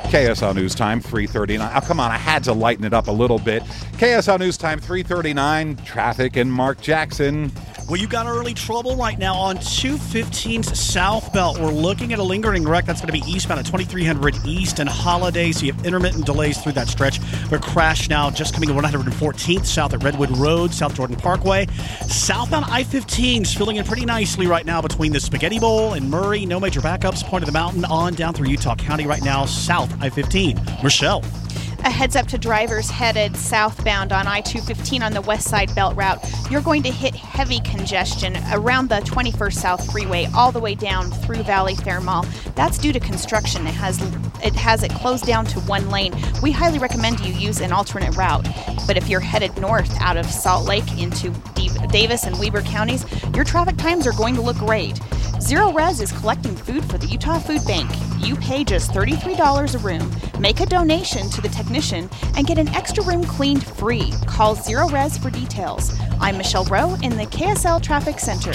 KSL News Time, 3:39. Oh, come on, I had to lighten it up a little bit. KSL News Time, 3:39. Traffic and Mark Jackson. Well, you got early trouble right now on 215's southbound. We're looking at a lingering wreck. That's going to be eastbound at 2300 East and Holiday. So you have intermittent delays through that stretch. But crash now just coming at 114th south at Redwood Road, South Jordan Parkway. Southbound I-15's filling in pretty nicely right now between the Spaghetti Bowl and Murray. No major backups. Point of the Mountain on down through Utah County right now, south I-15. Michelle. A heads up to drivers headed southbound on I-215 on the west side belt route. You're going to hit heavy congestion around the 21st South Freeway all the way down through Valley Fair Mall. That's due to construction. It has it closed down to one lane. We highly recommend you use an alternate route. But if you're headed north out of Salt Lake into Davis and Weber counties, your traffic times are going to look great. Zero Res is collecting food for the Utah Food Bank. You pay just $33 a room, make a donation to the technician, and get an extra room cleaned free. Call Zero Res for details. I'm Michelle Rowe in the KSL Traffic Center.